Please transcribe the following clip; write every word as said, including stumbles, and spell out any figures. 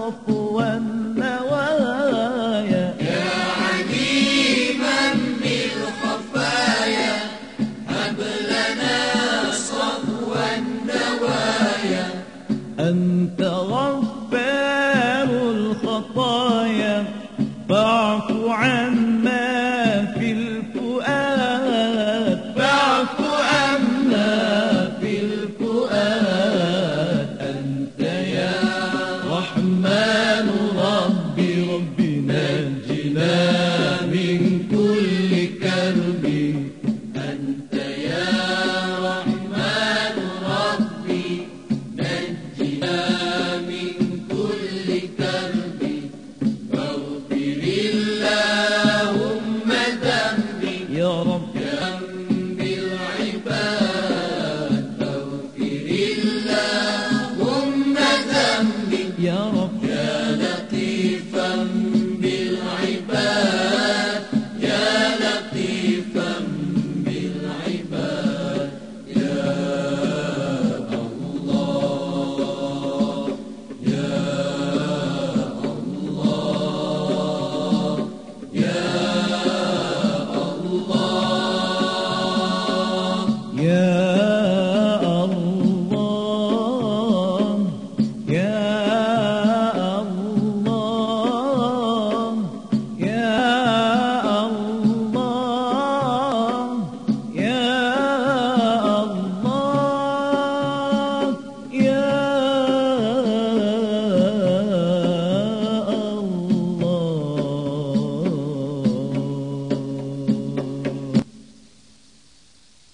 صفو النوايا يا عليما بالخفايا هب لنا صفو النوايا. أنت غفار الخطايا فاعف عما في الفؤاد فاعف عما في الفؤاد. أنت يا رحمن ربي ربي نجنا من كل كرب. أنت يا رحمن ربي نجنا من كل كرب. فاغفر اللهم ذنبي يا رب ذنب العباد. فاغفر اللهم ذنبي يا